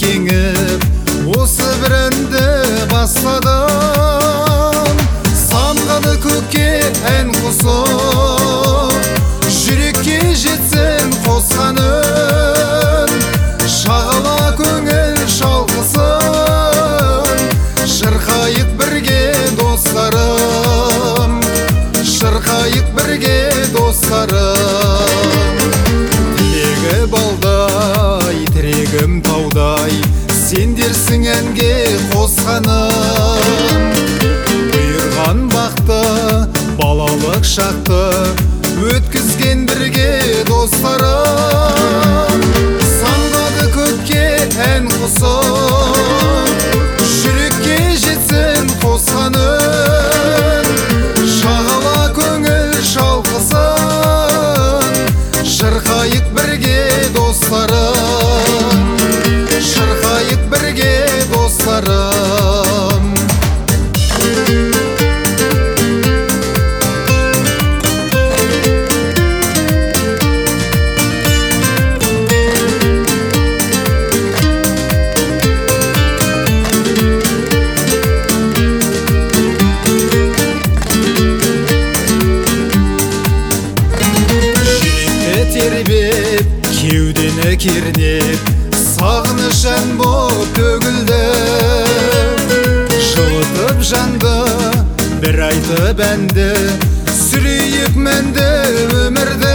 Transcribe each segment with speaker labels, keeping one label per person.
Speaker 1: кеңіп осы бір әнді бастадым. Самғады көкке ән қосып, жүрекке жетсін қосқан үн. Шағала көңіл шалқысын, шырқайық бірге достарым, шырқайық бірге достарым. Тілегі балдай, тірегім таудай, сендерсің әнге қосқаным. Бұйырған бақты, балалық шақты өткізген бірге достарым. Самғады көкке ән қосып, жүрекке жетсін қосқан үн. Шағала көңіл шалқысын, шырқайық бірге достарым, шырқайық бірге достарым. Тербеп, кеудені кернеп, сағыныш ән боп төгілді. Жылытып жанды, бір айтып әнді, сүрейік мәнді өмірді.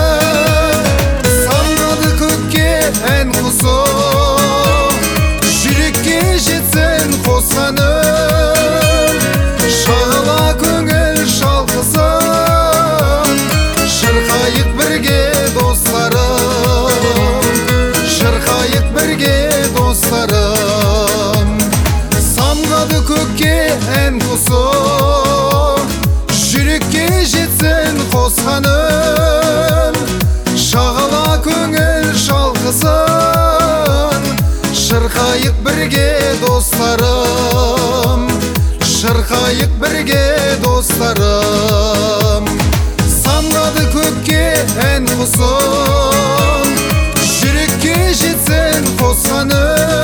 Speaker 1: Самғады көкке ән қосып, жүрекке жетсін қосқан үн. Шағала көңіл шалқысын, шырқайық бірге достарым, шырқайық бірге достарым. Самғады көкке ән қосып, жүрекке жетсін қосқан үн. Шағала көңіл шалқысын, шырқайық бірге достарым, шырқайық бірге достарым. Самғады көкке ән қосып, жүрекке жетсін қосқан үн.